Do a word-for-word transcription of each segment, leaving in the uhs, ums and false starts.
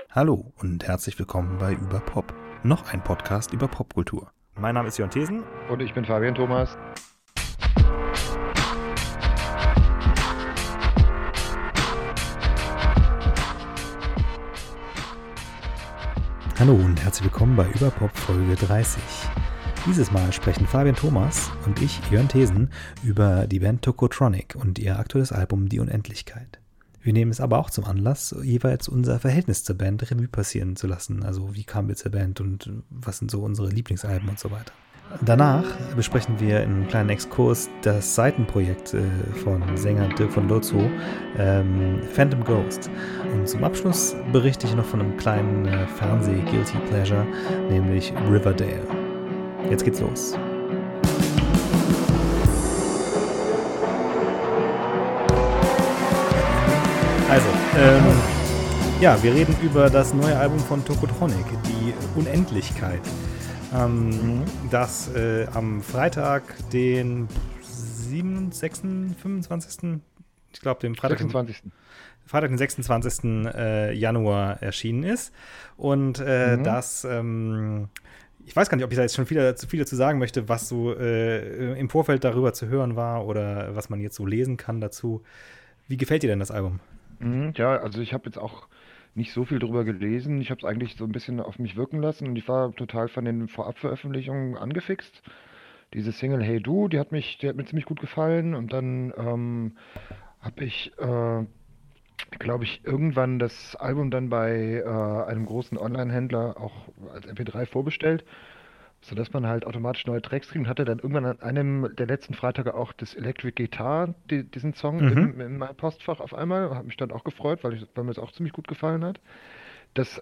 Hallo und herzlich willkommen bei Über Pop, noch ein Podcast über Popkultur. Mein Name ist Jörn Thesen. Und ich bin Fabian Thomas. Hallo und herzlich willkommen bei Über Pop Folge dreißig. Dieses Mal sprechen Fabian Thomas und ich, Jörn Thesen, über die Band Tokotronic und ihr aktuelles Album Die Unendlichkeit. Wir nehmen es aber auch zum Anlass, jeweils unser Verhältnis zur Band Revue passieren zu lassen. Also wie kamen wir zur Band und was sind so unsere Lieblingsalben und so weiter. Danach besprechen wir in einem kleinen Exkurs das Seitenprojekt äh, von Sänger Dirk von Lozo, ähm, Phantom Ghost. Und zum Abschluss berichte ich noch von einem kleinen äh, Fernseh-Guilty Pleasure, nämlich Riverdale. Jetzt geht's los. Also, ähm, ja, wir reden über das neue Album von Tokotronic, die Unendlichkeit. Ähm, mhm. Das äh, am Freitag, den sieben, sechs, fünfundzwanzigsten Ich glaube, dem Freitag, sechsundzwanzigsten Freitag, den sechsundzwanzigsten Äh, Januar erschienen ist. Und äh, mhm. das, ähm, ich weiß gar nicht, ob ich da jetzt schon viel, zu viel dazu sagen möchte, was so äh, im Vorfeld darüber zu hören war oder was man jetzt so lesen kann dazu. Wie gefällt dir denn das Album? Mhm, ja, also ich habe jetzt auch nicht so viel drüber gelesen. Ich habe es eigentlich so ein bisschen auf mich wirken lassen und ich war total von den Vorabveröffentlichungen angefixt. Diese Single Hey Du, die hat mich, die hat mir ziemlich gut gefallen und dann ähm, habe ich, äh, glaube ich, irgendwann das Album dann bei äh, einem großen Online-Händler auch als M P drei vorbestellt, sodass man halt automatisch neue Tracks kriegt und hatte dann irgendwann an einem der letzten Freitage auch das Electric Guitar, die, diesen Song Mhm. im, in meinem Postfach auf einmal. Hat mich dann auch gefreut, weil, ich, weil mir das auch ziemlich gut gefallen hat. Das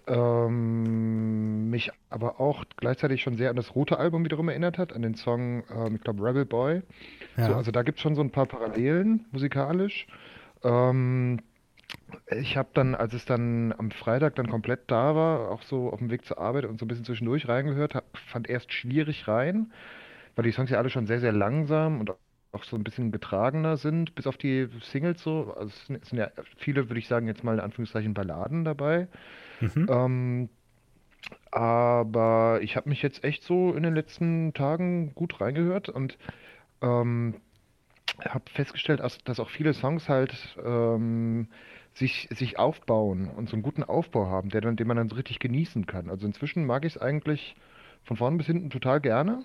ähm, mich aber auch gleichzeitig schon sehr an das rote Album wiederum erinnert hat, an den Song, ähm, ich glaube, Rebel Boy. So, Ja. also da gibt es schon so ein paar Parallelen musikalisch. Ähm, ich habe dann, als es dann am Freitag dann komplett da war, auch so auf dem Weg zur Arbeit und so ein bisschen zwischendurch reingehört, hab, fand erst schwierig rein, weil die Songs ja alle schon sehr, sehr langsam und auch so ein bisschen getragener sind, bis auf die Singles so. Also es sind, es sind ja viele, würde ich sagen, jetzt mal in Anführungszeichen Balladen dabei. Mhm. Ähm, aber ich habe mich jetzt echt so in den letzten Tagen gut reingehört und ähm, habe festgestellt, dass, dass auch viele Songs halt ähm, sich, sich aufbauen und so einen guten Aufbau haben, der dann, den man dann so richtig genießen kann. Also inzwischen mag ich es eigentlich von vorn bis hinten total gerne.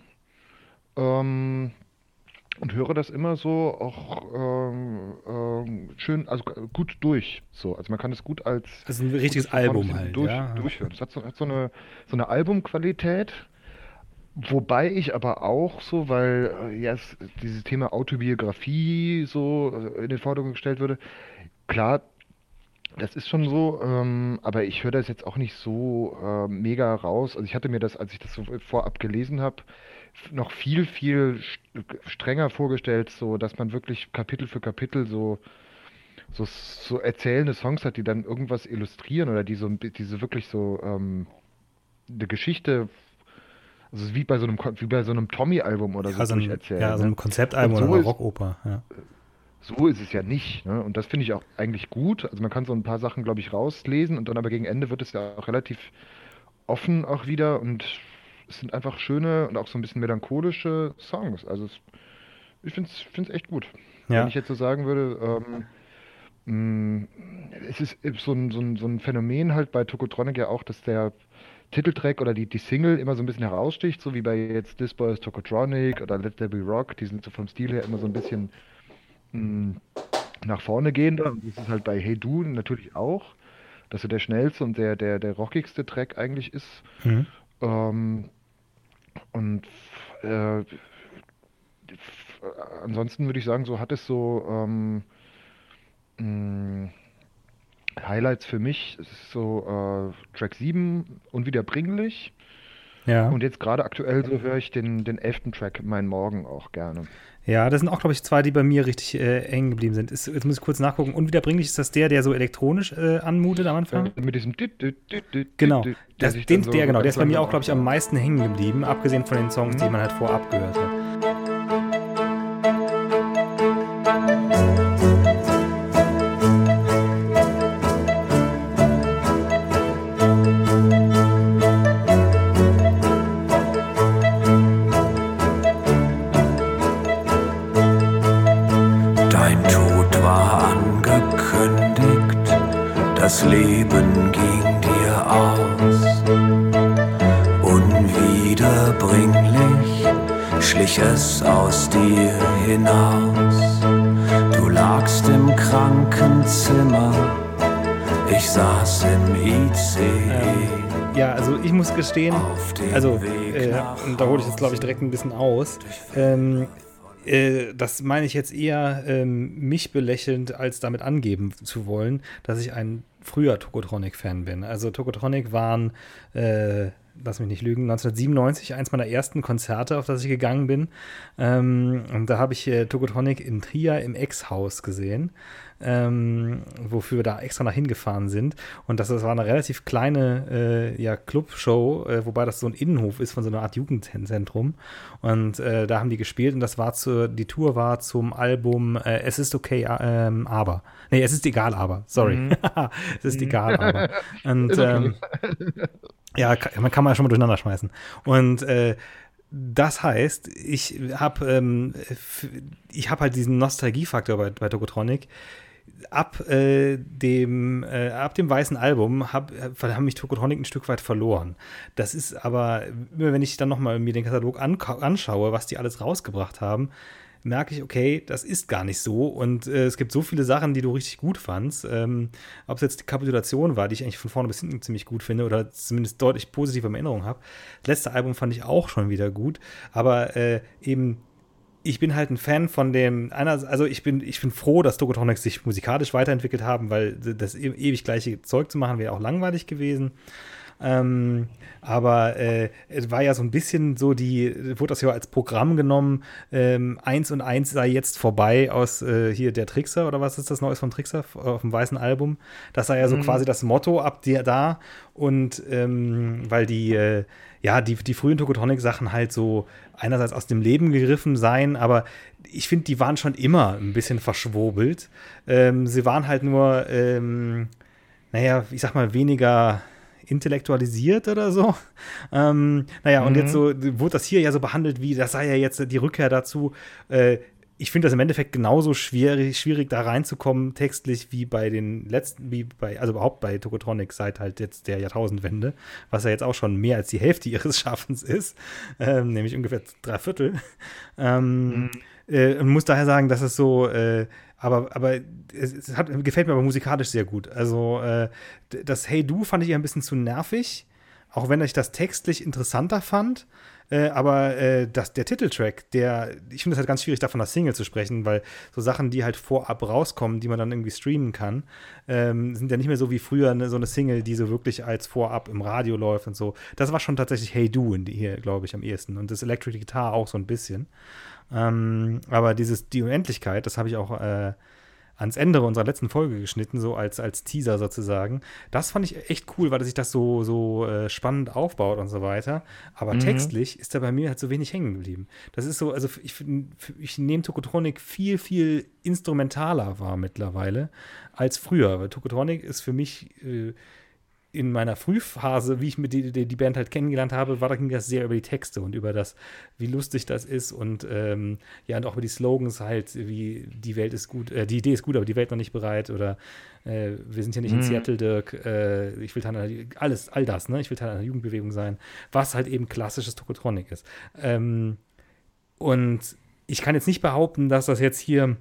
Ähm, und höre das immer so auch ähm, ähm, schön, also g- gut durch. So, also man kann es gut als Das ist ein gutes richtiges von vorne bis Album hinten halt, durch, ja. durchhören. Es hat so, hat so eine, so eine Albumqualität, wobei ich aber auch so, weil äh, ja, es, dieses Thema Autobiografie so äh, in den Vordergrund gestellt würde, klar, das ist schon so, ähm, aber ich höre das jetzt auch nicht so äh, mega raus. Also ich hatte mir das, als ich das so vorab gelesen habe, noch viel, viel st- strenger vorgestellt, so dass man wirklich Kapitel für Kapitel so, so, so erzählende Songs hat, die dann irgendwas illustrieren oder die so ein bi- diese wirklich so ähm, eine Geschichte, also wie bei so einem Kon- wie bei so einem Tommy-Album oder so Ja, so ein, ja, durcherzählen, so ne? ein Konzeptalbum Und oder so eine ist Rockoper, ja. so ist es ja nicht, ne? Und das finde ich auch eigentlich gut. Also man kann so ein paar Sachen, glaube ich, rauslesen und dann aber gegen Ende wird es ja auch relativ offen auch wieder und es sind einfach schöne und auch so ein bisschen melancholische Songs. Also es, ich finde es echt gut. Wenn Ja. ich jetzt so sagen würde, ähm, mh, es ist so ein, so ein, so ein Phänomen halt bei Tokotronic ja auch, dass der Titeltrack oder die, die Single immer so ein bisschen heraussticht, so wie bei jetzt This Boy is Tokotronic oder Let There Be Rock. Die sind so vom Stil her immer so ein bisschen mh, nach vorne gehender. Und das ist halt bei Hey Du natürlich auch, dass so der schnellste und der, der, der rockigste Track eigentlich ist. Mhm. Ähm, und äh, f- ansonsten würde ich sagen, so hat es so ähm, mh, Highlights für mich. Es ist so äh, Track sieben, Unwiederbringlich. Ja. Und jetzt gerade aktuell so höre ich den, den elften Track, Mein Morgen, auch gerne. Ja, das sind auch, glaube ich, zwei, die bei mir richtig äh, eng geblieben sind. Ist, jetzt muss ich kurz nachgucken. Unwiederbringlich ist das der, der so elektronisch äh, anmutet am Äh, Anfang? mit diesem Düt, Düt, Düt, Düt, Genau. Düt, der Das, sich den, dann so, der, so genau, der ganz ist bei mir langsam auch, glaube ich, am aufbaut. meisten hängen geblieben, abgesehen von den Songs, die Mhm. man halt vorab gehört hat. Das Leben ging dir aus. Unwiederbringlich schlich es aus dir hinaus. Du lagst im Krankenzimmer, ich saß im I C E. Ähm, ja, also ich muss gestehen, also äh, und da hole ich jetzt glaube ich direkt ein bisschen aus. Ähm, äh, das meine ich jetzt eher ähm, mich belächelnd, als damit angeben zu wollen, dass ich ein früher Tokotronic-Fan bin. Also Tokotronic waren äh, lass mich nicht lügen, neunzehnhundertsiebenundneunzig eins meiner ersten Konzerte, auf das ich gegangen bin. Ähm, und da habe ich äh, Tokotronic in Trier im Ex-Haus gesehen, ähm, wofür wir da extra nach hingefahren sind. Und das, das war eine relativ kleine äh, ja, Clubshow, äh, wobei das so ein Innenhof ist von so einer Art Jugendzentrum. Und äh, da haben die gespielt und das war zu, die Tour war zum Album äh, Es ist okay, äh, ähm, aber. Nee, es ist egal, aber. Sorry. Mhm. Es ist mhm. egal, aber. Und ist okay. ähm, ja, man kann mal schon mal durcheinander schmeißen. Und äh, das heißt, ich habe ähm, ich habe halt diesen Nostalgiefaktor bei, bei Tokotronic. Ab äh, dem äh, ab dem weißen Album hab, haben mich Tokotronic ein Stück weit verloren. Das ist aber, immer wenn ich dann nochmal mir den Katalog an, anschaue, was die alles rausgebracht haben, merke ich, okay, das ist gar nicht so und äh, es gibt so viele Sachen, die du richtig gut fandst. Ähm, ob es jetzt die Kapitulation war, die ich eigentlich von vorne bis hinten ziemlich gut finde oder zumindest deutlich positive Erinnerungen habe. Das letzte Album fand ich auch schon wieder gut, aber äh, eben ich bin halt ein Fan von dem, also ich bin, ich bin froh, dass Tokotronic sich musikalisch weiterentwickelt haben, weil das e- ewig gleiche Zeug zu machen wäre auch langweilig gewesen. Ähm, aber äh, es war ja so ein bisschen so, die wurde das ja als Programm genommen, ähm, eins und eins sei jetzt vorbei aus äh, hier der Trickser oder was ist das Neues von Trickser auf dem weißen Album. Das sei ja so mhm. quasi das Motto ab der da und ähm, weil die äh, ja, die, die frühen Tokotronic-Sachen halt so einerseits aus dem Leben gegriffen seien, aber ich finde, die waren schon immer ein bisschen verschwurbelt. Ähm, sie waren halt nur, ähm, naja, ich sag mal, weniger intellektualisiert oder so. Ähm, naja, mhm. und jetzt so wurde das hier ja so behandelt, wie das sei ja jetzt die Rückkehr dazu. Äh, ich finde das im Endeffekt genauso schwierig, schwierig da reinzukommen, textlich, wie bei den letzten, wie bei, also überhaupt bei Tokotronic seit halt jetzt der Jahrtausendwende, was ja jetzt auch schon mehr als die Hälfte ihres Schaffens ist, ähm, nämlich ungefähr drei Viertel. Ähm, mhm. äh, und muss daher sagen, dass es so, äh, aber, aber es, es hat, gefällt mir aber musikalisch sehr gut. Also äh, das Hey Du fand ich eher ein bisschen zu nervig, auch wenn ich das textlich interessanter fand. Äh, aber äh, das, der Titeltrack, der, ich finde es halt ganz schwierig, davon als Single zu sprechen, weil so Sachen, die halt vorab rauskommen, die man dann irgendwie streamen kann, ähm, sind ja nicht mehr so wie früher ne, so eine Single, die so wirklich als vorab im Radio läuft und so. Das war schon tatsächlich Hey Du in die hier, glaube ich, am ehesten. Und das Electric Guitar auch so ein bisschen. Ähm, aber dieses, die Unendlichkeit, das habe ich auch äh, ans Ende unserer letzten Folge geschnitten, so als, als Teaser sozusagen. Das fand ich echt cool, weil sich das so, so äh, spannend aufbaut und so weiter. Aber mhm. textlich ist da bei mir halt so wenig hängen geblieben. Das ist so, also ich, ich nehme Tokotronic viel, viel instrumentaler wahr mittlerweile als früher. Weil Tokotronic ist für mich äh, in meiner Frühphase, wie ich mit die, die, die Band halt kennengelernt habe, war da ging das sehr über die Texte und über das, wie lustig das ist und ähm, ja, und auch über die Slogans halt, wie die Welt ist gut, äh, die Idee ist gut, aber die Welt noch nicht bereit oder äh, wir sind hier nicht mhm. in Seattle, Dirk, äh, ich will Teil einer, alles, all das, ne, ich will Teil einer Jugendbewegung sein, was halt eben klassisches Tokotronic ist. Ähm, und ich kann jetzt nicht behaupten, dass das jetzt hier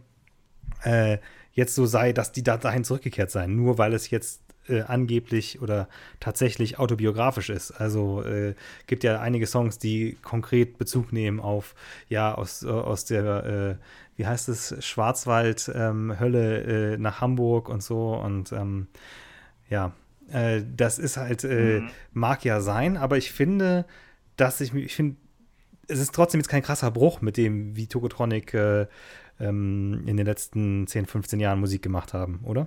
äh, jetzt so sei, dass die da dahin zurückgekehrt seien, nur weil es jetzt Äh, angeblich oder tatsächlich autobiografisch ist. Also äh, gibt ja einige Songs, die konkret Bezug nehmen auf, ja, aus, äh, aus der, äh, wie heißt es, Schwarzwald, ähm, Hölle äh, nach Hamburg und so und ähm, ja, äh, das ist halt, äh, mhm. mag ja sein, aber ich finde, dass ich, ich finde, es ist trotzdem jetzt kein krasser Bruch mit dem, wie Tokotronic äh, ähm, in den letzten zehn, fünfzehn Jahren Musik gemacht haben, oder?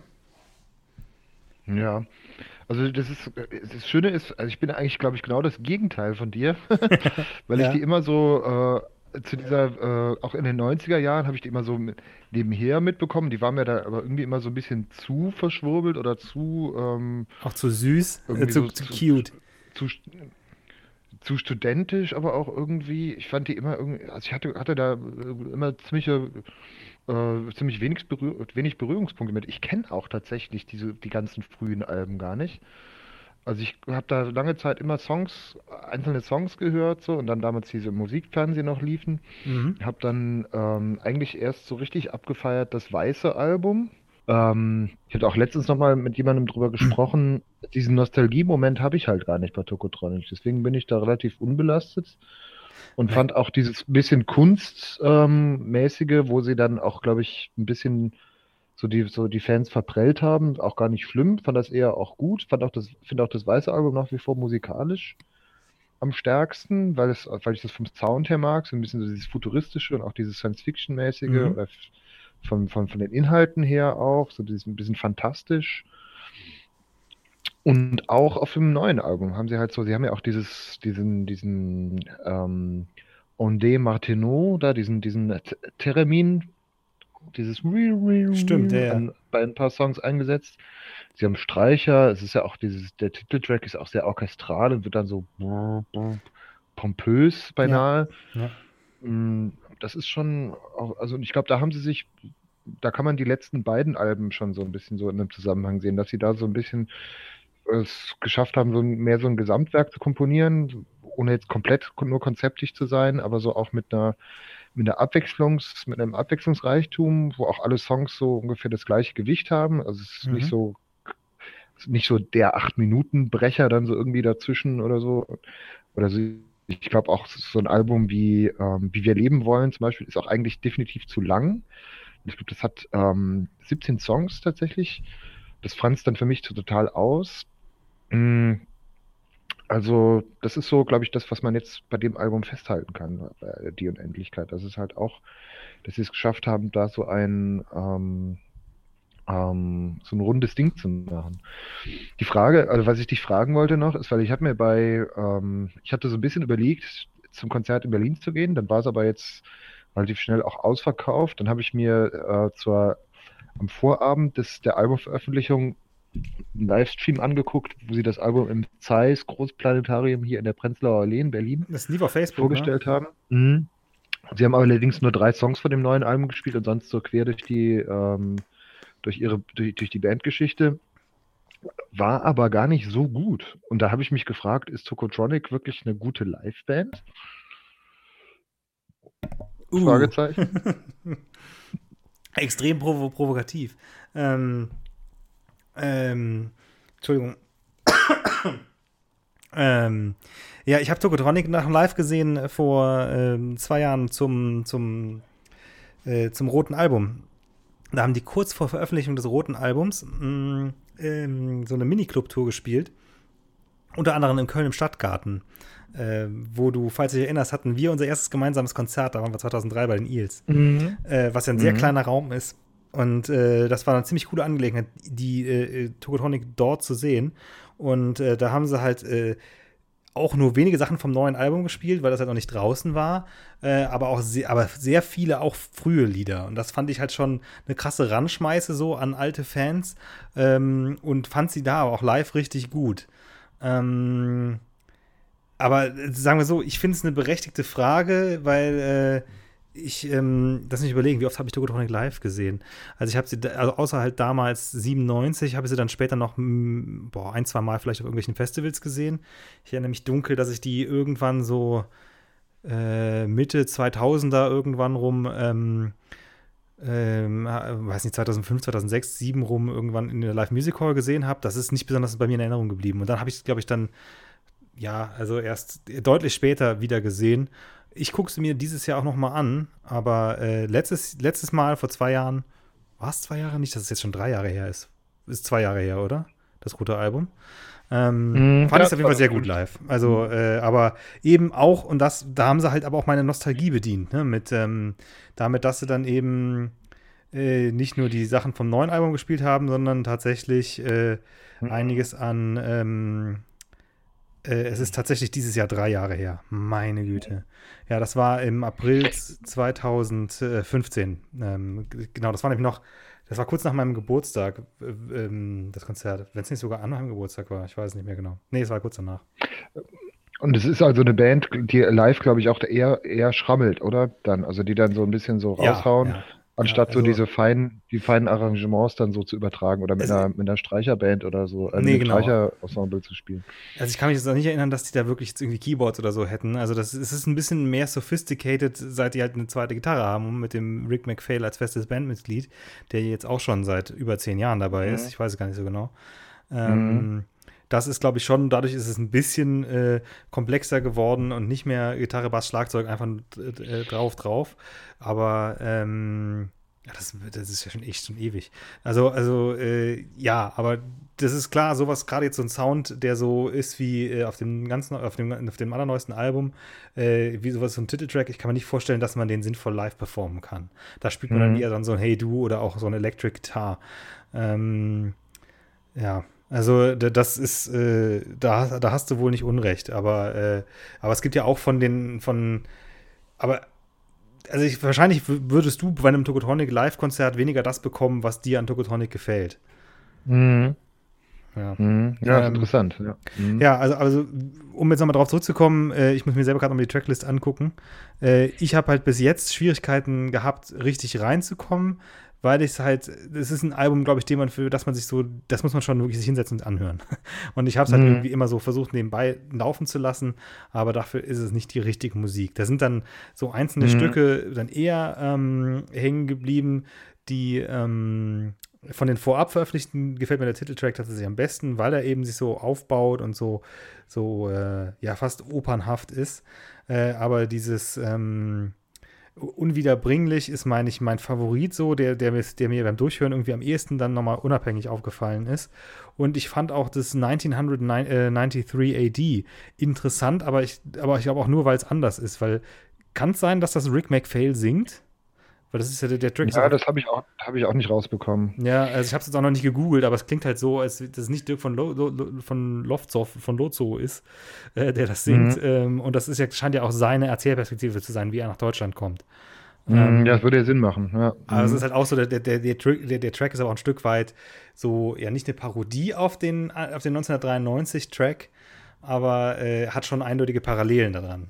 Ja, also das ist, das Schöne ist, also ich bin eigentlich, glaube ich, genau das Gegenteil von dir, weil ich Ja. die immer so äh, zu dieser, äh, auch in den neunziger Jahren habe ich die immer so mit, nebenher mitbekommen, die waren mir da aber irgendwie immer so ein bisschen zu verschwurbelt oder zu, ähm, Auch zu süß, äh, irgendwie zu, so zu zu, cute. zu, zu studentisch, aber auch irgendwie, ich fand die immer irgendwie, also ich hatte, hatte da äh, immer ziemliche äh, ziemlich wenig, Berühr wenig Berührungspunkte mit. Ich kenne auch tatsächlich diese, die ganzen frühen Alben gar nicht. Also ich habe da lange Zeit immer Songs, einzelne Songs gehört so und dann damals diese Musikfernsehen noch liefen. Mhm. Habe dann ähm, eigentlich erst so richtig abgefeiert das weiße Album. Ähm, ich hatte auch letztens noch mal mit jemandem drüber gesprochen. Diesen Nostalgie-Moment habe ich halt gar nicht bei Tokotronic. Deswegen bin ich da relativ unbelastet und Nee. fand auch dieses bisschen Kunstmäßige, ähm, mäßige, wo sie dann auch, glaube ich, ein bisschen so die, so die Fans verprellt haben, auch gar nicht schlimm. Fand das eher auch gut. Fand auch das, finde auch das weiße Album nach wie vor musikalisch am stärksten, weil es, weil ich das vom Sound her mag, so ein bisschen so dieses Futuristische und auch dieses Science-Fiction-mäßige Mhm. oder f- von, von, von den Inhalten her auch, so dieses ein bisschen fantastisch. Und auch auf dem neuen Album haben sie halt so, sie haben ja auch dieses, diesen, diesen ähm, Ondé Martineau, da, diesen, diesen T- Theremin, dieses Stimmt, ja, ja. an, bei ein paar Songs eingesetzt. Sie haben Streicher, es ist ja auch dieses, der Titeltrack ist auch sehr orchestral und wird dann so pompös Ja, beinahe. ja. Mm, Das ist schon, auch, also ich glaube, da haben sie sich, da kann man die letzten beiden Alben schon so ein bisschen so in einem Zusammenhang sehen, dass sie da so ein bisschen es geschafft haben, so ein, mehr so ein Gesamtwerk zu komponieren, ohne jetzt komplett nur konzeptisch zu sein, aber so auch mit einer, mit einer Abwechslungs, mit einem Abwechslungsreichtum, wo auch alle Songs so ungefähr das gleiche Gewicht haben. Also es ist nicht Mhm. so, nicht so der Acht-Minuten-Brecher dann so irgendwie dazwischen oder so. Oder so. Ich glaube auch so ein Album wie ähm, Wie wir leben wollen zum Beispiel ist auch eigentlich definitiv zu lang. Ich glaube, das hat ähm, siebzehn Songs tatsächlich. Das franzt dann für mich so total aus. Mm, Also, das ist so, glaube ich, das, was man jetzt bei dem Album festhalten kann, bei Die Unendlichkeit. Das ist halt auch, dass sie es geschafft haben, da so ein, ähm, ähm, so ein rundes Ding zu machen. Die Frage, also was ich dich fragen wollte noch, ist, weil ich habe mir bei, ähm, ich hatte so ein bisschen überlegt, zum Konzert in Berlin zu gehen, dann war es aber jetzt relativ schnell auch ausverkauft. Dann habe ich mir äh, zur, am Vorabend des, der Albumveröffentlichung einen Livestream angeguckt, wo sie das Album im Zeiss Großplanetarium hier in der Prenzlauer Allee in Berlin Das lief auf Facebook, ne? vorgestellt haben. Mhm. Sie haben allerdings nur drei Songs von dem neuen Album gespielt und sonst so quer durch die, ähm, durch ihre, durch, durch die Bandgeschichte. War aber gar nicht so gut. Und da habe ich mich gefragt, ist Tokotronic wirklich eine gute Liveband? Uh. Fragezeichen. Extrem provo provokativ. Ähm, ähm, Entschuldigung. ähm, ja, ich habe Tokotronic nach dem Live gesehen äh, vor ähm, zwei Jahren zum, zum, äh, zum roten Album. Da haben die kurz vor Veröffentlichung des roten Albums mh, ähm, so eine Mini-Club-Tour gespielt. Unter anderem in Köln im Stadtgarten. Äh, wo du, falls du dich erinnerst, hatten wir unser erstes gemeinsames Konzert, da waren wir zweitausenddrei bei den Eels. Mhm. Äh, was ja ein sehr Mhm. kleiner Raum ist. Und äh, das war eine ziemlich coole Angelegenheit, die äh, Tokotronic dort zu sehen. Und äh, da haben sie halt äh, auch nur wenige Sachen vom neuen Album gespielt, weil das halt noch nicht draußen war. Äh, aber auch sehr, aber sehr viele auch frühe Lieder. Und das fand ich halt schon eine krasse Ranschmeiße so an alte Fans. Ähm, und fand sie da aber auch live richtig gut. Ähm, aber äh, sagen wir so, ich finde es eine berechtigte Frage, weil äh, ich, ähm, das nicht überlegen, wie oft habe ich Tokotronic live gesehen? Also ich habe sie, da, also außer halt damals siebenundneunzig, habe ich sie dann später noch m, boah, ein, zwei Mal vielleicht auf irgendwelchen Festivals gesehen. Ich erinnere mich dunkel, dass ich die irgendwann so äh, Mitte zweitausender irgendwann rum, ähm, ähm, weiß nicht, zweitausendfünf, zweitausendsechs, zweitausendsechs rum irgendwann in der Live Music Hall gesehen habe. Das ist nicht besonders bei mir in Erinnerung geblieben. Und dann habe ich, glaube ich, dann ja, also erst deutlich später wieder gesehen. Ich gucke es mir dieses Jahr auch noch mal an, aber äh, letztes, letztes Mal vor zwei Jahren, war es zwei Jahre? Nicht, dass es jetzt schon drei Jahre her ist. Ist zwei Jahre her, oder? Das rote Album. Ähm, Mhm. fand Ja, ich auf jeden Fall sehr gut zweitausendfünf. live. Also, äh, aber eben auch, und das, da haben sie halt aber auch meine Nostalgie bedient, ne? Mit, ähm, damit, dass sie dann eben äh, nicht nur die Sachen vom neuen Album gespielt haben, sondern tatsächlich äh, einiges an ähm, äh, es ist tatsächlich dieses Jahr drei Jahre her. Meine Güte. Ja, das war im April zweitausendfünfzehn. Ähm, g- genau, das war nämlich noch, das war kurz nach meinem Geburtstag, äh, ähm, das Konzert. Wenn es nicht sogar an meinem Geburtstag war, ich weiß es nicht mehr genau. Nee, es war kurz danach. Und es ist also eine Band, die live, glaube ich, auch eher, eher schrammelt, oder? Dann, also die dann so ein bisschen so Ja, raushauen. ja. Anstatt also, so diese feinen, die feinen Arrangements dann so zu übertragen oder mit es, einer, mit einer Streicherband oder so, äh, mit nee, einem genau. Streicherensemble zu spielen. Also ich kann mich jetzt auch nicht erinnern, dass die da wirklich jetzt irgendwie Keyboards oder so hätten. Also das es ist ein bisschen mehr sophisticated, seit die halt eine zweite Gitarre haben, mit dem Rick McPhail als festes Bandmitglied, der jetzt auch schon seit über zehn Jahren dabei ist. Mhm. Ich weiß es gar nicht so genau. Mhm. Ähm, das ist, glaube ich, schon, dadurch ist es ein bisschen äh, komplexer geworden und nicht mehr Gitarre, Bass, Schlagzeug einfach äh, drauf, drauf. Aber ähm, ja, das, das ist ja schon echt schon ewig. Also, also äh, ja, aber das ist klar, sowas, gerade jetzt so ein Sound, der so ist wie äh, auf dem ganzen, auf dem, auf dem allerneuesten Album, äh, wie sowas, so ein Titeltrack, ich kann mir nicht vorstellen, dass man den sinnvoll live performen kann. Da spielt man dann Mhm. eher dann so ein Hey Du oder auch so ein Electric Guitar. Ähm, ja, also d- das ist, äh, da, da hast du wohl nicht Unrecht, aber, äh, aber es gibt ja auch von den, von, aber also ich, wahrscheinlich w- würdest du bei einem Tokotronic Live-Konzert weniger das bekommen, was dir an Tokotronic gefällt. Mhm. Ja. Mhm. Ja, ist Ähm, interessant. Ja. Mhm. ja, also, also um jetzt nochmal drauf zurückzukommen, äh, ich muss mir selber gerade nochmal die Tracklist angucken. Äh, ich habe halt bis jetzt Schwierigkeiten gehabt, richtig reinzukommen, weil ich es halt, es ist ein Album, glaube ich, dem man für, dass man sich so, das muss man schon wirklich sich hinsetzen und anhören. Und ich habe es halt Mhm. irgendwie immer so versucht, nebenbei laufen zu lassen, aber dafür ist es nicht die richtige Musik. Da sind dann so einzelne Mhm. Stücke dann eher ähm, hängen geblieben, die ähm, von den vorab veröffentlichten gefällt mir der Titeltrack tatsächlich am besten, weil er eben sich so aufbaut und so, so äh, ja, fast opernhaft ist. Äh, aber dieses ähm, Unwiederbringlich ist, meine ich, mein Favorit so, der, der, mir- der mir beim Durchhören irgendwie am ehesten dann nochmal unabhängig aufgefallen ist. Und ich fand auch das neunzehnhundertdreiundneunzig A D interessant, aber ich, aber ich glaube auch nur, weil es anders ist, weil kann es sein, dass das Rick McPhail singt? Weil das ist ja der, der Track ist Ja, auch. das habe ich auch, habe ich auch nicht rausbekommen. Ja, also ich habe es jetzt auch noch nicht gegoogelt, aber es klingt halt so, als das nicht Dirk von, Lo, Lo, Lo- von Lofzow, von Lozo ist, äh, der das singt. Mhm. Ähm, und das ist ja, scheint ja auch seine Erzählperspektive zu sein, wie er nach Deutschland kommt. Mhm. Ja, das Ähm, würde ja Sinn machen. Ja. aber es ist Mhm. halt auch so, der, der, der, der, Track- der, der Track ist aber auch ein Stück weit so, ja, nicht eine Parodie auf den, auf den neunzehnhundertdreiundneunzig-Track, aber äh, hat schon eindeutige Parallelen daran.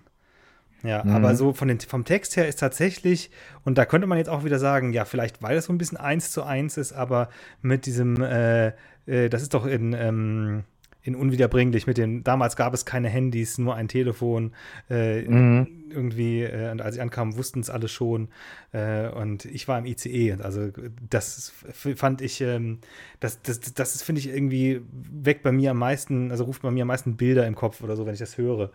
Ja, aber Mhm. so von den, vom Text her ist tatsächlich, und da könnte man jetzt auch wieder sagen, ja, vielleicht weil es so ein bisschen eins zu eins ist, aber mit diesem, äh, äh, das ist doch in, ähm, in Unwiederbringlich, mit dem, damals gab es keine Handys, nur ein Telefon, äh, Mhm. irgendwie, äh, und als ich ankam, wussten es alle schon, äh, und ich war im I C E, und also das f- fand ich, ähm, das, das, das ist, finde ich, irgendwie weckt bei mir am meisten, also ruft bei mir am meisten Bilder im Kopf oder so, wenn ich das höre.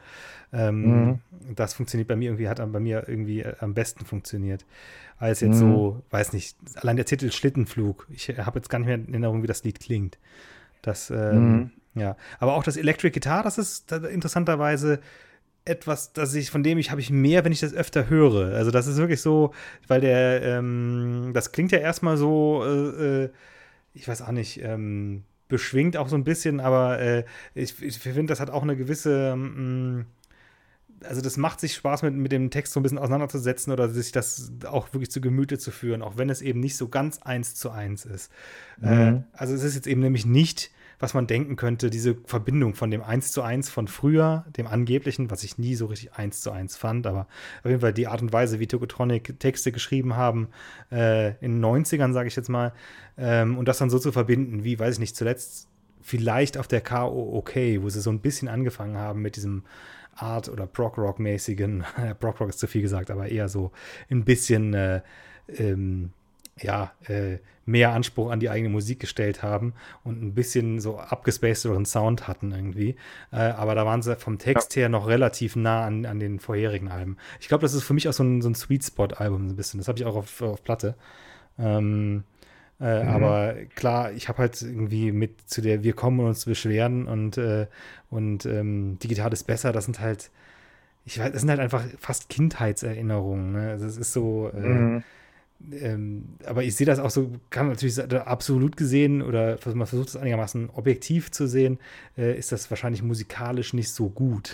Ähm, Mhm. das funktioniert bei mir irgendwie, hat bei mir irgendwie äh, am besten funktioniert. Als jetzt Mhm. so, weiß nicht, allein der Titel Schlittenflug. Ich habe jetzt gar nicht mehr in Erinnerung, wie das Lied klingt. Das, ähm, Mhm. ja. Aber auch das Electric Guitar, das ist da- interessanterweise etwas, das ich, von dem ich habe ich mehr, wenn ich das öfter höre. Also das ist wirklich so, weil der, ähm, das klingt ja erstmal so, äh, äh, ich weiß auch nicht, ähm, beschwingt auch so ein bisschen, aber äh, ich, ich finde, das hat auch eine gewisse, ähm, also das macht sich Spaß, mit, mit dem Text so ein bisschen auseinanderzusetzen oder sich das auch wirklich zu Gemüte zu führen, auch wenn es eben nicht so ganz eins zu eins ist. Äh, Mhm. also es ist jetzt eben nämlich nicht, was man denken könnte, diese Verbindung von dem eins zu eins von früher, dem angeblichen, was ich nie so richtig eins zu eins fand, aber auf jeden Fall die Art und Weise, wie Tokotronic Texte geschrieben haben, äh, in den neunzigern, sage ich jetzt mal, ähm, und das dann so zu verbinden, wie, weiß ich nicht, zuletzt vielleicht auf der K O O K, wo sie so ein bisschen angefangen haben mit diesem Art- oder Prog-Rock-mäßigen, Prog-Rock ist zu viel gesagt, aber eher so ein bisschen, äh, ähm, ja, äh, mehr Anspruch an die eigene Musik gestellt haben und ein bisschen so abgespacederen Sound hatten irgendwie. Äh, aber da waren sie vom Ja. Text her noch relativ nah an, an den vorherigen Alben. Ich glaube, das ist für mich auch so ein, so ein Sweet Spot-Album ein bisschen. Das habe ich auch auf, auf Platte. Ähm, äh, Mhm. aber klar, ich habe halt irgendwie mit zu der Wir kommen und uns beschweren und, äh, und ähm, digital ist besser, das sind halt, ich weiß, das sind halt einfach fast Kindheitserinnerungen. Ne? Also es ist so, äh, Mhm. ähm, aber ich sehe das auch so, kann natürlich sa- absolut gesehen oder vers- man versucht es einigermaßen objektiv zu sehen, äh, ist das wahrscheinlich musikalisch nicht so gut.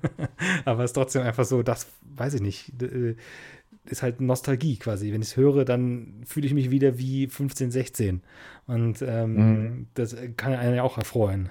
Aber es ist trotzdem einfach so, das weiß ich nicht, d- äh, ist halt Nostalgie quasi. Wenn ich es höre, dann fühle ich mich wieder wie fünfzehn, sechzehn. Und Mhm. ähm, das kann einen ja auch erfreuen.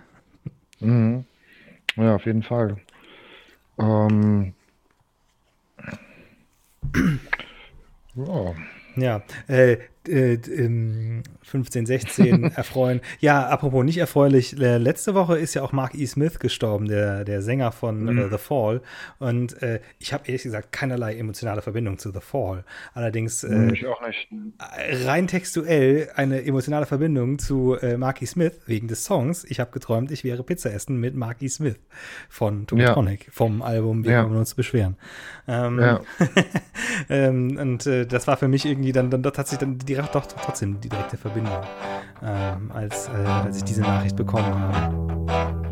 Mhm. Ja, auf jeden Fall. Ähm, ja. Ja, äh, äh, ähm, fünfzehn, sechzehn erfreuen. Ja, apropos nicht erfreulich, äh, letzte Woche ist ja auch Mark E. Smith gestorben, der, der Sänger von Mhm. äh, The Fall. Und äh, ich habe ehrlich gesagt keinerlei emotionale Verbindung zu The Fall. Allerdings Hm, äh, Ich auch nicht. rein textuell eine emotionale Verbindung zu äh, Mark E. Smith wegen des Songs. Ich habe geträumt, ich wäre Pizza essen mit Mark E. Smith von Ja, Tokotronic, vom Album Wir ja, kommen uns beschweren. Ähm, ja. ähm, und äh, das war für mich irgendwie dann, dann hat sich dann direkt doch trotzdem die direkte Verbindung, ähm, als, äh, als ich diese Nachricht bekommen habe.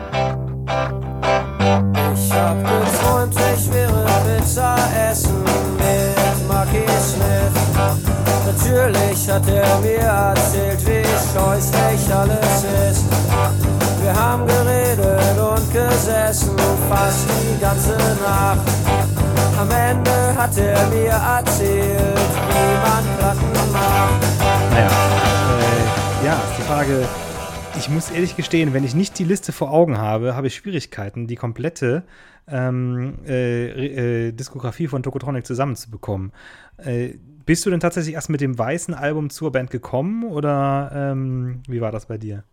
Ich hab geträumt, ich wäre Pizza essen mit Marky Smith. Natürlich hat er mir erzählt, wie scheußlich alles ist. Wir haben geredet und gesessen, fast die ganze Nacht. Am Ende hat er mir erzählt, wie man Platten macht. Naja, äh, ja, ist die Frage. Ich muss ehrlich gestehen, wenn ich nicht die Liste vor Augen habe, habe ich Schwierigkeiten, die komplette ähm, äh, äh, Diskografie von Tokotronic zusammenzubekommen. Äh, bist du denn tatsächlich erst mit dem weißen Album zur Band gekommen oder ähm, wie war das bei dir?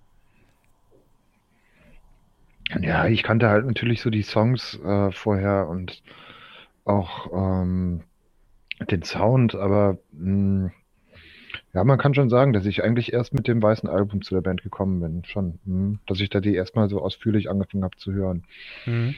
Ja, ich kannte halt natürlich so die Songs äh, vorher und auch ähm, den Sound, aber mh, ja, man kann schon sagen, dass ich eigentlich erst mit dem weißen Album zu der Band gekommen bin. Schon, mh, dass ich da die erstmal so ausführlich angefangen habe zu hören. Mhm.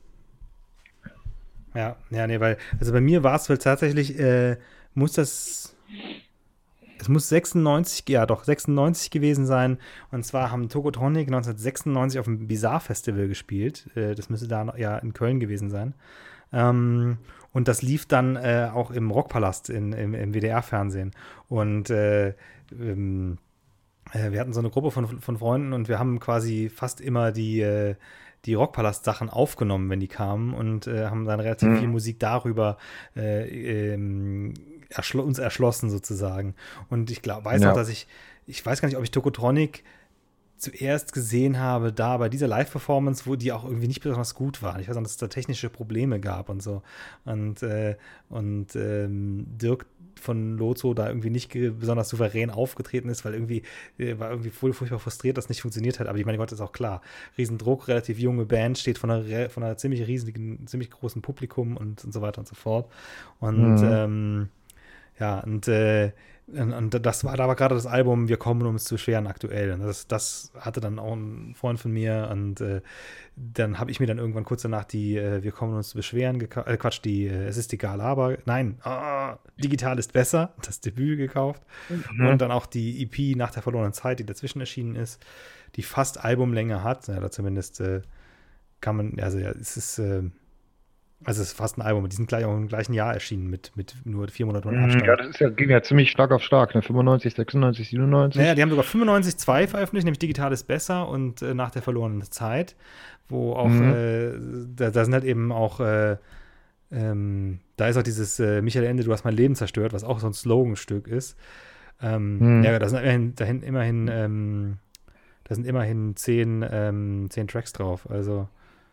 Ja, ja, nee, weil, also bei mir war es wohl tatsächlich, äh, muss das, es muss sechsundneunzig, ja doch, sechsundneunzig gewesen sein. Und zwar haben Tokotronic neunzehnhundertsechsundneunzig auf dem Bizarre Festival gespielt. Äh, das müsste da noch, ja in Köln gewesen sein. Ähm, und das lief dann äh, auch im Rockpalast in, im, im W D R-Fernsehen. Und äh, ähm, äh, wir hatten so eine Gruppe von, von Freunden und wir haben quasi fast immer die, äh, die Rockpalast-Sachen aufgenommen, wenn die kamen und äh, haben dann relativ Mhm. viel Musik darüber äh, ähm, erschlo uns erschlossen sozusagen. Und ich glaub, weiß Ja. auch, dass ich, ich weiß gar nicht, ob ich Tokotronic zuerst gesehen habe, da bei dieser Live-Performance, wo die auch irgendwie nicht besonders gut waren. Ich weiß auch, dass es da technische Probleme gab und so. Und, äh, und ähm, Dirk von Lozo da irgendwie nicht ge- besonders souverän aufgetreten ist, weil irgendwie äh, war irgendwie voll furchtbar frustriert, dass es nicht funktioniert hat. Aber ich meine, Gott, ist auch klar. Riesendruck, relativ junge Band, steht von einer, re- von einer ziemlich riesigen, ziemlich großen Publikum und, und so weiter und so fort. Und Mhm. ähm, ja, und äh, und, und das war, da war gerade das Album Wir kommen, um es zu beschweren, aktuell. Und das, das hatte dann auch ein Freund von mir und äh, dann habe ich mir dann irgendwann kurz danach die äh, Wir kommen, um uns zu beschweren, geka- äh, Quatsch, die äh, Es ist egal, aber, nein, ah, Digital ist besser, das Debüt gekauft Mhm. und dann auch die E P Nach der verlorenen Zeit, die dazwischen erschienen ist, die fast Albumlänge hat, ja, oder zumindest äh, kann man, also ja, es ist äh, also es ist fast ein Album, die sind gleich auch im gleichen Jahr erschienen mit, mit nur vier Monaten Mhm. Abstand. Ja, das ist ja, ging ja ziemlich Schlag auf Schlag, ne? fünfundneunzig, sechsundneunzig, siebenundneunzig. Naja, die haben sogar fünfundneunzig zwei veröffentlicht, nämlich Digital ist besser und äh, Nach der verlorenen Zeit, wo auch, Mhm. äh, da, da sind halt eben auch, äh, ähm, da ist auch dieses äh, Michael Ende, du hast mein Leben zerstört, was auch so ein Sloganstück ist. Ähm, Mhm. Ja, da sind immerhin, dahin, immerhin, ähm, da sind immerhin zehn, ähm, zehn Tracks drauf, also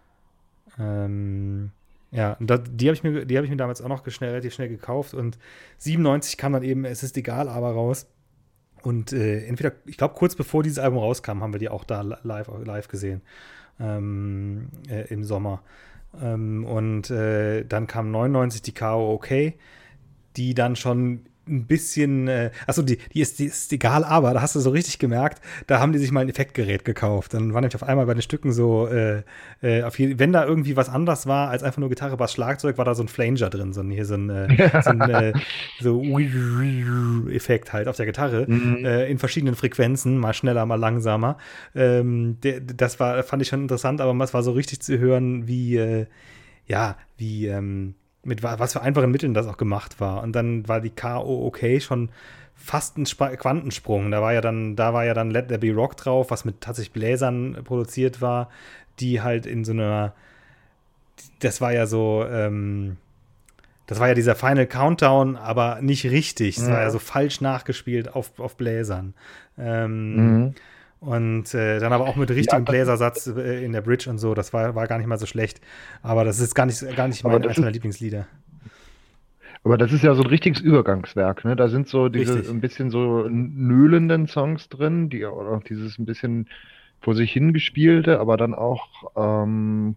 ähm, ja, und da, die habe ich mir, die habe ich mir damals auch noch schnell, relativ schnell gekauft und siebenundneunzig kam dann eben Es ist egal, aber raus. Und äh, entweder, ich glaube, kurz bevor dieses Album rauskam, haben wir die auch da live, live gesehen. Ähm, äh, im Sommer. Ähm, und äh, dann kam neunundneunzig die K O OK, die dann schon ein bisschen, äh, achso, die, die, ist, die ist egal, aber da hast du so richtig gemerkt, da haben die sich mal ein Effektgerät gekauft. Dann war nämlich auf einmal bei den Stücken so, äh, äh, auf je, wenn da irgendwie was anders war als einfach nur Gitarre, Bass, Schlagzeug, war da so ein Flanger drin, so ein, hier so ein, äh, so ein äh, so Effekt halt auf der Gitarre, Mhm. äh, in verschiedenen Frequenzen, mal schneller, mal langsamer. Ähm, der, das war, fand ich schon interessant, aber es war so richtig zu hören, wie, äh, ja, wie, ähm, mit wa- was für einfachen Mitteln das auch gemacht war. Und dann war die K O OK schon fast ein Spa Quantensprung. Da war ja dann, da war ja dann Let There Be Rock drauf, was mit tatsächlich Bläsern produziert war, die halt in so einer, das war ja so, ähm, das war ja dieser Final Countdown, aber nicht richtig. Es war ja Ja. so falsch nachgespielt auf, auf Bläsern. Ähm, Mhm. Und äh, dann aber auch mit richtigem das- Bläsersatz äh, in der Bridge und so. Das war, war gar nicht mal so schlecht. Aber das ist gar nicht, gar nicht Aber mein das eins meiner ist- Lieblingslieder. Aber das ist ja so ein richtiges Übergangswerk, ne? Da sind so diese Richtig. ein bisschen so nöhlenden Songs drin, die oder auch dieses ein bisschen vor sich hingespielte, aber dann auch, ähm,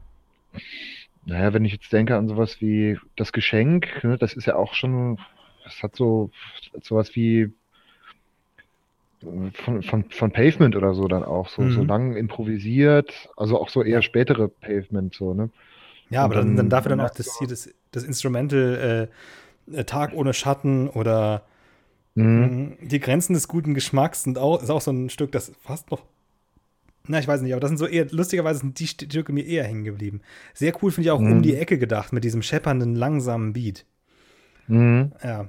naja, wenn ich jetzt denke an sowas wie Das Geschenk, ne, das ist ja auch schon, das hat so sowas wie äh, von, von, von Pavement oder so dann auch, so, so Mhm. lang improvisiert, also auch so eher Ja. spätere Pavement, so, ne? Ja, Und aber dann, dann dann, dafür dann dann auch merkst du, das hier, das, das Instrumental äh, Tag ohne Schatten oder mhm, mh, Die Grenzen des guten Geschmacks sind auch, ist auch so ein Stück, das fast noch, na, ich weiß nicht, aber das sind so eher, lustigerweise sind die Stücke mir eher hängen geblieben. Sehr cool finde ich auch Um die mhm, Ecke gedacht mit diesem scheppernden, langsamen Beat. mhm. Ja,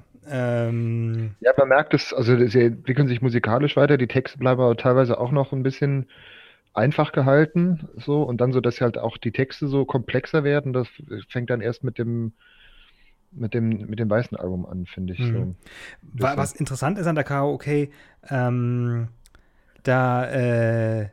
ähm, Ja, man merkt es, also sie entwickeln sich musikalisch weiter, die Texte bleiben aber teilweise auch noch ein bisschen einfach gehalten, so, und dann so, dass halt auch die Texte so komplexer werden, das fängt dann erst mit dem, mit dem, mit dem weißen Album an, finde ich, so mhm. ein Wa- bisschen. Was interessant ist an der Karaoke, ähm, da äh,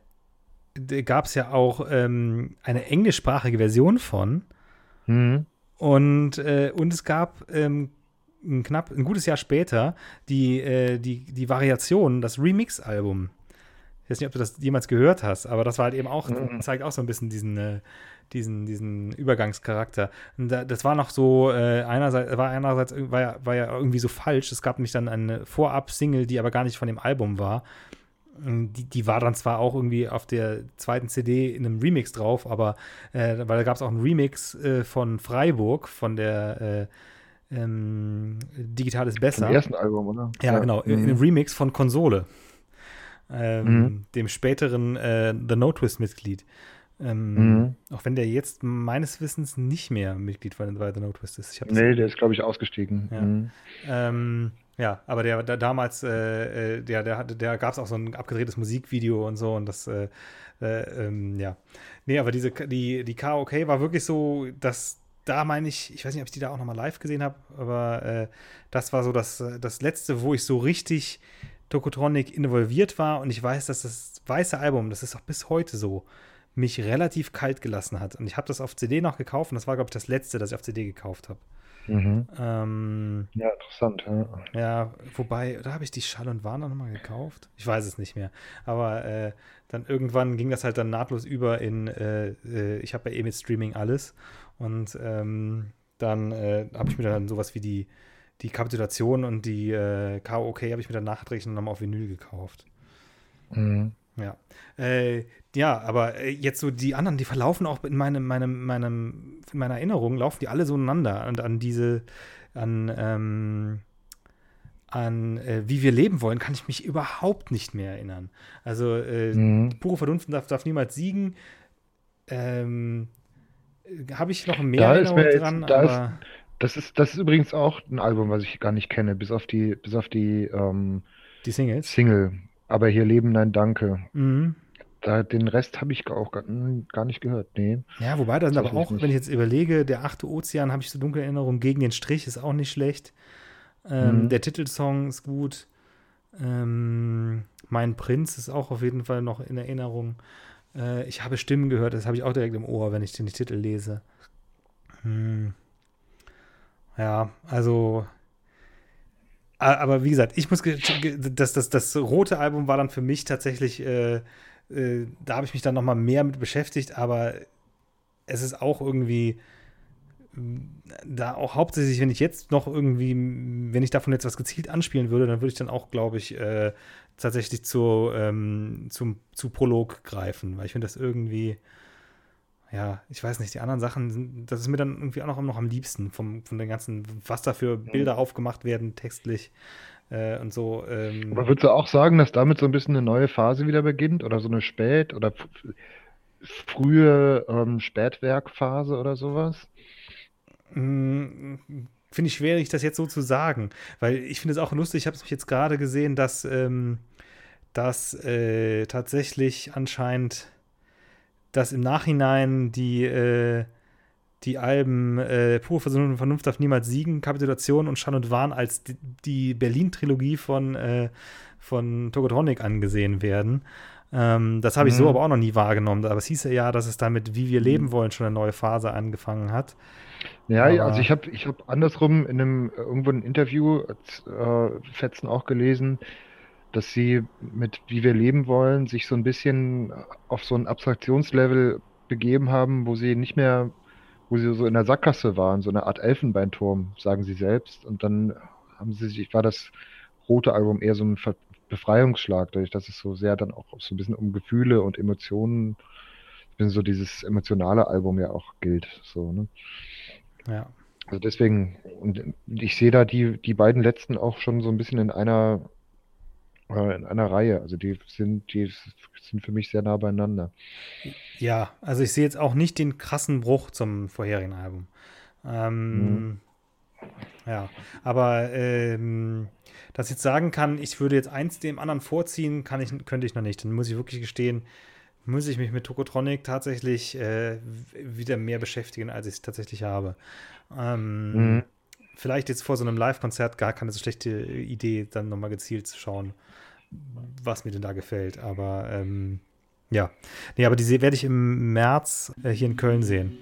gab es ja auch ähm, eine englischsprachige Version von. Mhm. Und, äh, und es gab ähm, ein knapp ein gutes Jahr später die, äh, die, die Variation, das Remix-Album. Ich weiß nicht, ob du das jemals gehört hast, aber das war halt eben auch, Mhm. zeigt auch so ein bisschen diesen, äh, diesen, diesen Übergangscharakter. Und da, das war noch so, äh, einerseits, war einerseits, war ja, war ja irgendwie so falsch. Es gab nämlich dann eine Vorab-Single, die aber gar nicht von dem Album war. Die, die war dann zwar auch irgendwie auf der zweiten C D in einem Remix drauf, aber äh, weil da gab es auch einen Remix äh, von Freiburg, von der äh, ähm, Digital ist Vom besser. ersten Album, oder? Ja, Ja. genau, in einem Mhm. Remix von Konsole, ähm, Mhm. dem späteren äh, The No Twist-Mitglied. Ähm, Mhm. auch wenn der jetzt meines Wissens nicht mehr Mitglied bei, bei The No Twist ist. Ich habe das Nee, der ist, glaube ich, ausgestiegen. ja. Mhm. Ähm, ja, aber der, der damals, äh, äh, der, der hatte, der gab es auch so ein abgedrehtes Musikvideo und so und das, äh, äh, ähm, ja. Nee, aber diese, die, die Karaoke war wirklich so, dass da meine ich, ich weiß nicht, ob ich die da auch nochmal live gesehen habe, aber äh, das war so das, das letzte, wo ich so richtig Tokotronic involviert war und ich weiß, dass das weiße Album, das ist auch bis heute so, mich relativ kalt gelassen hat. Und ich habe das auf C D noch gekauft und das war, glaube ich, das letzte, das ich auf C D gekauft habe. Mhm. Ähm, Ja, interessant. Ja. ja, wobei, da habe ich die Schall und Warner nochmal gekauft. Ich weiß es nicht mehr. Aber äh, dann irgendwann ging das halt dann nahtlos über in, äh, äh, ich habe ja eh mit Streaming alles. Und ähm, dann äh, habe ich mir dann sowas wie die, die Kapitulation und die äh, Karaoke habe ich mir dann nachträglich nochmal auf Vinyl gekauft. Mhm. Ja. Äh, ja, aber äh, jetzt so die anderen, die verlaufen auch in meinem, meinem, meinem, in meiner Erinnerung, laufen die alle so einander und an diese, an, ähm, an äh, wie wir leben wollen, kann ich mich überhaupt nicht mehr erinnern. Also äh, Mhm. pure Vernunft darf, darf niemals siegen. Ähm, äh, habe ich noch mehr Da ist Erinnerung mir jetzt, dran, da ist, aber das ist, das ist übrigens auch ein Album, was ich gar nicht kenne, bis auf die, bis auf die ähm, die Singles. Single. Aber hier Leben, nein, danke. Mhm. Da, den Rest habe ich auch gar, hm, gar nicht gehört. Nee, Ja, wobei, da sind aber tatsächlich auch, wenn ich nicht. jetzt überlege, der achte Ozean, habe ich so dunkle Erinnerungen, gegen den Strich ist auch nicht schlecht. Ähm, Mhm. der Titelsong ist gut. Ähm, Mein Prinz ist auch auf jeden Fall noch in Erinnerung. Äh, ich habe Stimmen gehört, das habe ich auch direkt im Ohr, wenn ich den Titel lese. Hm. Ja, also, a- aber wie gesagt, ich muss, ge- ge- das, das, das rote Album war dann für mich tatsächlich, äh, äh, da habe ich mich dann noch mal mehr mit beschäftigt, aber es ist auch irgendwie da auch hauptsächlich, wenn ich jetzt noch irgendwie, wenn ich davon jetzt was gezielt anspielen würde, dann würde ich dann auch, glaube ich, äh, tatsächlich zu, ähm, zum, zu Prolog greifen, weil ich finde das irgendwie, ja, ich weiß nicht, die anderen Sachen, sind, das ist mir dann irgendwie auch noch, noch am liebsten, vom, von den ganzen, was da für Mhm. Bilder aufgemacht werden, textlich äh, und so. Aber Ähm, würdest du auch sagen, dass damit so ein bisschen eine neue Phase wieder beginnt? Oder so eine Spät- oder f- f- frühe ähm, Spätwerkphase oder sowas? Mm, Finde ich schwierig, das jetzt so zu sagen, weil ich finde es auch lustig, ich habe es jetzt gerade gesehen, dass, ähm, dass äh, tatsächlich anscheinend, dass im Nachhinein die, äh, die Alben äh, Pure Vernunft Vernunft darf niemals siegen, Kapitulation und Schall und Wahn als die, die Berlin-Trilogie von, äh, von Tokotronic angesehen werden. Ähm, das habe ich so aber Mhm. auch noch nie wahrgenommen, aber es hieß ja, dass es damit Wie wir leben Mhm. wollen schon eine neue Phase angefangen hat. Ja, Aber also ich habe ich hab andersrum in einem irgendwo ein Interview äh, Fetzen auch gelesen, dass sie mit Wie wir leben wollen sich so ein bisschen auf so ein Abstraktionslevel begeben haben, wo sie nicht mehr, wo sie so in der Sackgasse waren, so eine Art Elfenbeinturm, sagen sie selbst. Und dann haben sie sich, war das rote Album eher so ein Ver Befreiungsschlag, dadurch, dass es so sehr dann auch so ein bisschen um Gefühle und Emotionen, wenn so dieses emotionale Album ja auch gilt. So, ne? ja. Also deswegen, und ich sehe da die, die beiden letzten auch schon so ein bisschen in einer, äh, in einer Reihe. Also die sind, die sind für mich sehr nah beieinander. Ja, also ich sehe jetzt auch nicht den krassen Bruch zum vorherigen Album. Ähm, Mhm. ja, aber ähm, dass ich jetzt sagen kann, ich würde jetzt eins dem anderen vorziehen, kann ich, könnte ich noch nicht. Dann muss ich wirklich gestehen, muss ich mich mit Tokotronic tatsächlich äh, wieder mehr beschäftigen, als ich es tatsächlich habe. Ähm, Mhm. Vielleicht jetzt vor so einem Live-Konzert gar keine so schlechte Idee, dann nochmal gezielt zu schauen, was mir denn da gefällt. Aber ähm, ja, nee, aber die werde ich im März äh, hier in Köln sehen.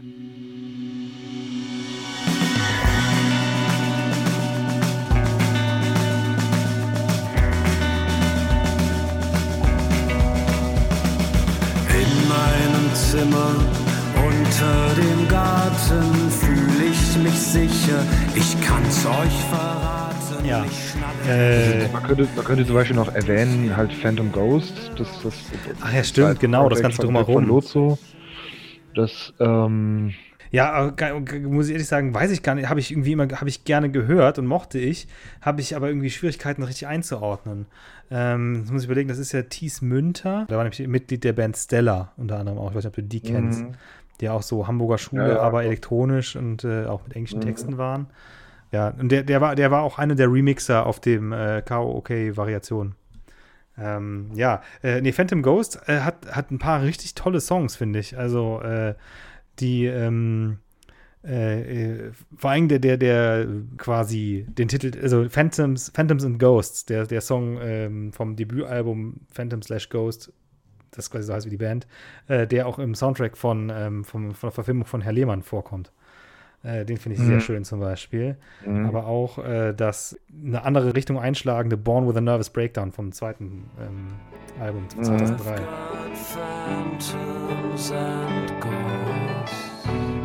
In meinem Zimmer unter dem Garten fühle ich mich sicher, ich kann's euch verraten. Ja. Ich schnappe Äh, Man könnte, man könnte zum Beispiel noch erwähnen, halt Phantom Ghost, das, das, Ach ja, stimmt, das genau, das Projekt Ganze von, drumherum. von Lozo. Das, ähm, Ja, aber ga- ga- muss ich ehrlich sagen, weiß ich gar nicht, habe ich irgendwie immer, habe ich gerne gehört und mochte ich, habe ich aber irgendwie Schwierigkeiten, richtig einzuordnen. Ähm, das muss ich überlegen, das ist ja Thies Münter, der war nämlich Mitglied der Band Stella, unter anderem auch, ich weiß nicht, ob du die kennst, mhm. die auch so Hamburger Schule, Ja, ja, aber doch. elektronisch und äh, auch mit englischen Mhm. Texten waren. Ja, und der, der war, der war auch einer der Remixer auf dem äh, Karaoke-Variation. Ähm, ja, äh, nee, Phantom Ghost äh, hat, hat ein paar richtig tolle Songs, finde ich. Also, äh, die, ähm, äh, äh, vor allem der, der, der quasi den Titel, also Phantoms, Phantoms and Ghosts, der, der Song ähm, vom Debütalbum Phantom slash Ghost, das quasi so heißt wie die Band, äh, der auch im Soundtrack von, ähm, vom, von der Verfilmung von Herr Lehmann vorkommt. Äh, den finde ich sehr Mhm. schön zum Beispiel. Mhm. Aber auch äh, das eine andere Richtung einschlagende Born with a Nervous Breakdown vom zweiten ähm, Album Mhm. zweitausenddrei. got phantoms and ghosts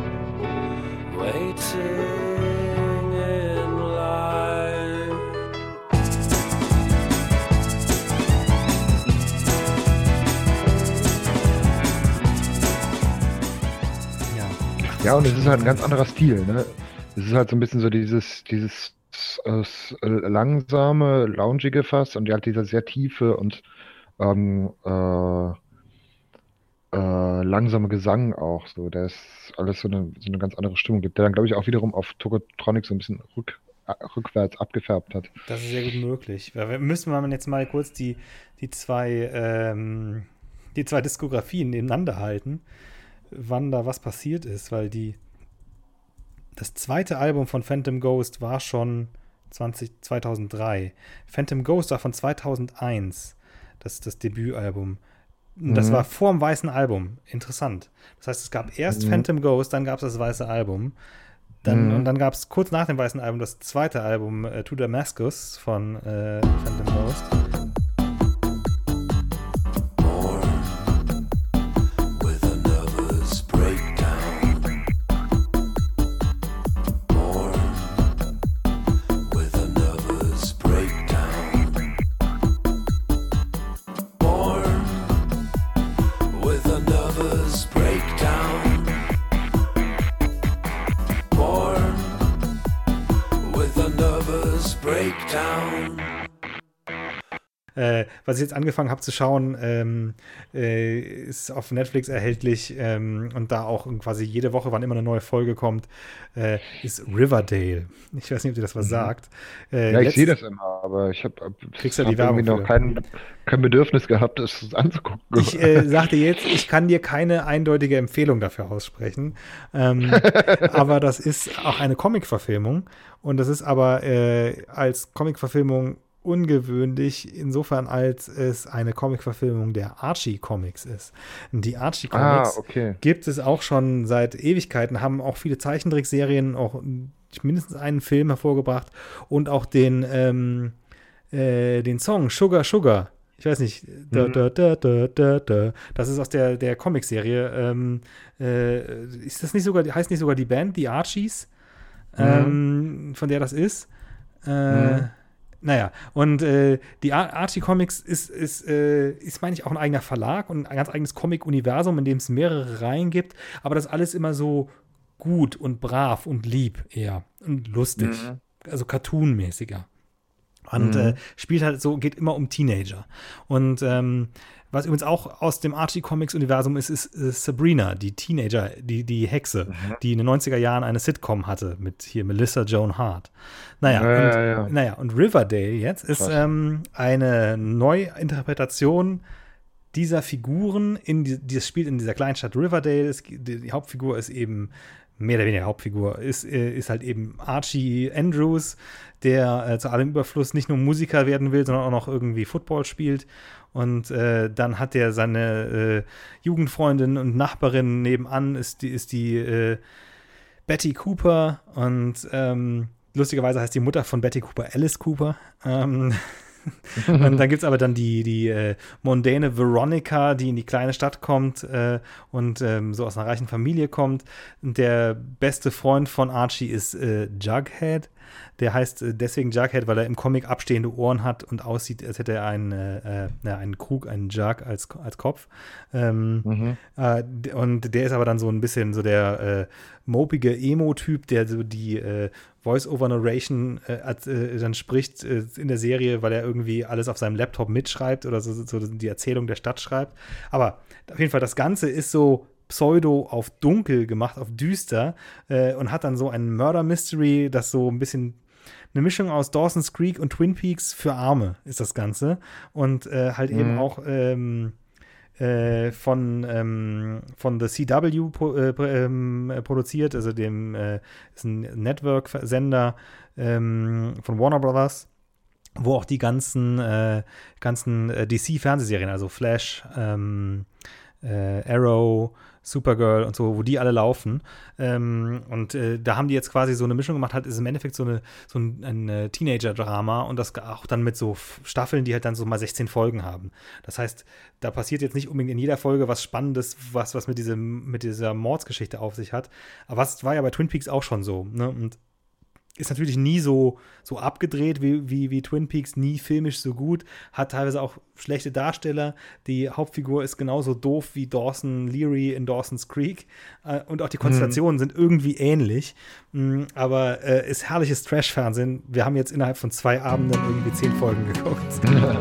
waiting in line. Ja. Ja, und es ist halt ein ganz anderer Stil, ne? Es ist halt so ein bisschen so dieses, dieses äh, s- äh, langsame, loungige Fass und ja, halt dieser sehr tiefe und ähm, äh, äh, langsame Gesang auch so. Der ist alles so eine, so eine ganz andere Stimmung gibt, der dann, glaube ich, auch wiederum auf Tokotronic so ein bisschen rück, äh, rückwärts abgefärbt hat. Das ist sehr gut möglich. Wir wir müssen wir jetzt mal kurz die, die zwei ähm, die zwei Diskografien nebeneinander halten, wann da was passiert ist, weil die das zweite Album von Phantom Ghost war schon zwanzig, zweitausenddrei. Phantom Ghost war von zweitausendeins, das ist das Debütalbum. Das Mhm. war vor dem weißen Album. Interessant. Das heißt, es gab erst Mhm. Phantom Ghost, dann gab es das weiße Album. Dann, Mhm. Und dann gab es kurz nach dem weißen Album das zweite Album, äh, To Damascus von äh, Phantom Ghost. Born with a nervous breakdown. Born with a nervous breakdown. Born with a nervous breakdown. Born with a nervous breakdown. Äh, was ich jetzt angefangen habe zu schauen, ähm, äh, ist auf Netflix erhältlich ähm, und da auch quasi jede Woche, wann immer eine neue Folge kommt, äh, ist Riverdale. Ich weiß nicht, ob dir das was Mhm. sagt. Äh, Ja, ich letzt- sehe das immer, aber ich habe Kriegst du hab die Werbung irgendwie noch für? kein, kein Bedürfnis gehabt, das anzugucken. Ich äh, sagte jetzt, ich kann dir keine eindeutige Empfehlung dafür aussprechen. Ähm, aber das ist auch eine Comic-Verfilmung. Und das ist aber äh, als Comic-Verfilmung ungewöhnlich, insofern als es eine Comic-Verfilmung der Archie-Comics ist. Und die Archie-Comics Ah, okay. gibt es auch schon seit Ewigkeiten, haben auch viele Zeichentrickserien, auch mindestens einen Film hervorgebracht und auch den, ähm, äh, den Song Sugar Sugar. Ich weiß nicht, da, Mhm. da, da, da, da, da. Das ist aus der, der Comicserie. Ähm, äh, ist das nicht sogar, heißt nicht sogar die Band, die Archies, ähm, von der das ist? Äh, Mhm. Naja, und äh, die Ar- Archie Comics ist, ist, äh, ist, meine ich, auch ein eigener Verlag und ein ganz eigenes Comic-Universum, in dem es mehrere Reihen gibt, aber das alles immer so gut und brav und lieb eher und lustig, Mhm. also cartoonmäßiger. Und Mhm. äh, spielt halt so, geht immer um Teenager. Und ähm, was übrigens auch aus dem Archie-Comics-Universum ist, ist, ist Sabrina, die Teenager, die, die Hexe, Mhm. die in den neunziger Jahren eine Sitcom hatte mit hier Melissa Joan Hart. Naja, Ja, und, ja, ja. naja, und Riverdale jetzt ist Krass. ähm, eine Neuinterpretation dieser Figuren, in die, die es spielt in dieser kleinen Stadt Riverdale. Es, die, die Hauptfigur ist eben, mehr oder weniger Hauptfigur, ist, äh, ist halt eben Archie Andrews, der äh, zu allem Überfluss nicht nur Musiker werden will, sondern auch noch irgendwie Football spielt. Und äh, dann hat er seine äh, Jugendfreundin und Nachbarin nebenan, ist die, ist die äh, Betty Cooper. Und ähm, lustigerweise heißt die Mutter von Betty Cooper Alice Cooper. Ähm, und dann gibt es aber dann die, die äh, mondäne Veronica, die in die kleine Stadt kommt äh, und ähm, so aus einer reichen Familie kommt. Und der beste Freund von Archie ist äh, Jughead. Der heißt äh, deswegen Jughead, weil er im Comic abstehende Ohren hat und aussieht, als hätte er einen, äh, äh, einen Krug, einen Jug als, als Kopf. Ähm, Mhm. äh, d- und der ist aber dann so ein bisschen so der äh, mopige Emo-Typ, der so die äh, Voice-Over-Narration äh, als, äh, dann spricht äh, in der Serie, weil er irgendwie alles auf seinem Laptop mitschreibt oder so, so die Erzählung der Stadt schreibt. Aber auf jeden Fall, das Ganze ist so pseudo auf dunkel gemacht, auf düster äh, und hat dann so ein Murder-Mystery, das so ein bisschen eine Mischung aus Dawson's Creek und Twin Peaks für Arme ist das Ganze. Und äh, halt eben Mhm. auch ähm, äh, von, ähm, von The C W pro, äh, pr- ähm, äh, produziert, also dem äh, ist ein Network-Sender ähm, von Warner Brothers, wo auch die ganzen, äh, ganzen äh, D C-Fernsehserien, also Flash, ähm, äh, Arrow, Supergirl und so, wo die alle laufen. Ähm, und äh, da haben die jetzt quasi so eine Mischung gemacht, halt ist im Endeffekt so, eine, so ein, ein äh, Teenager-Drama und das auch dann mit so F- Staffeln, die halt dann so mal sechzehn Folgen haben. Das heißt, da passiert jetzt nicht unbedingt in jeder Folge was Spannendes, was, was mit, diesem, mit dieser Mordsgeschichte auf sich hat. Aber es war ja bei Twin Peaks auch schon so, ne? Und ist natürlich nie so, so abgedreht wie, wie, wie Twin Peaks, nie filmisch so gut, hat teilweise auch schlechte Darsteller. Die Hauptfigur ist genauso doof wie Dawson Leary in Dawson's Creek äh, und auch die Konstellationen sind irgendwie ähnlich, mm, aber äh, ist herrliches Trash-Fernsehen. Wir haben jetzt innerhalb von zwei Abenden irgendwie zehn Folgen geguckt.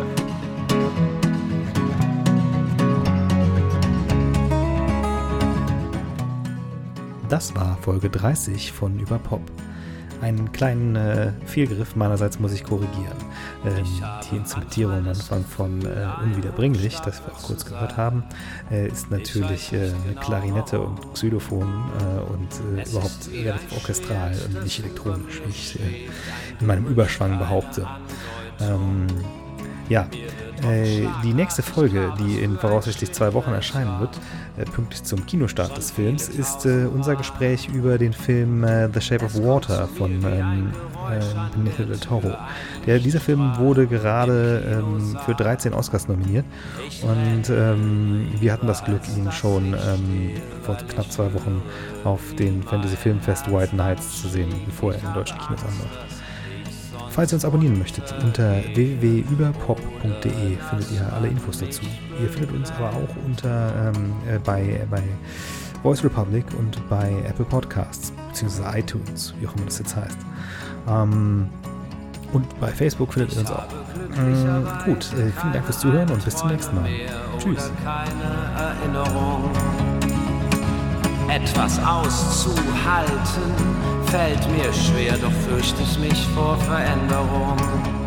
Das war Folge dreißig von Über Pop. Einen kleinen äh, Fehlgriff meinerseits muss ich korrigieren. Ähm, die Instrumentierung am Anfang von äh, Unwiederbringlich, das wir auch kurz gehört haben, äh, ist natürlich äh, eine Klarinette und Xylophon äh, und äh, überhaupt relativ orchestral und nicht elektronisch, wie ich äh, in meinem Überschwang behaupte. Ähm, ja, äh, die nächste Folge, die in voraussichtlich zwei Wochen erscheinen wird, äh, pünktlich zum Kinostart des Films, ist äh, unser Gespräch über den Film äh, The Shape of Water von ähm, äh, Benicio del Toro. Der, dieser Film wurde gerade ähm, für dreizehn Oscars nominiert und ähm, wir hatten das Glück, ihn schon ähm, vor knapp zwei Wochen auf den Fantasy Filmfest White Nights zu sehen, bevor er in deutschen Kinos anläuft. Falls ihr uns abonnieren möchtet, unter w w w punkt überpop punkt de findet ihr alle Infos dazu. Ihr findet uns aber auch unter ähm, äh, bei, bei Voice Republic und bei Apple Podcasts, beziehungsweise iTunes, wie auch immer das jetzt heißt. Ähm, und bei Facebook findet ihr uns auch. Ähm, gut, äh, vielen Dank fürs Zuhören und bis zum nächsten Mal. Tschüss. Keine Erinnerung. Etwas auszuhalten fällt mir schwer, doch fürchte ich mich vor Veränderung.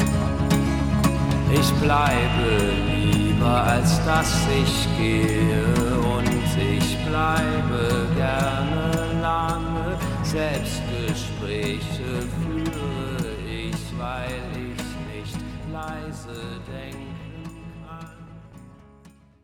Ich bleibe lieber, als dass ich gehe, und ich bleibe gerne lange. Selbstgespräche führe ich, weil ich nicht bleibe. Bedenken.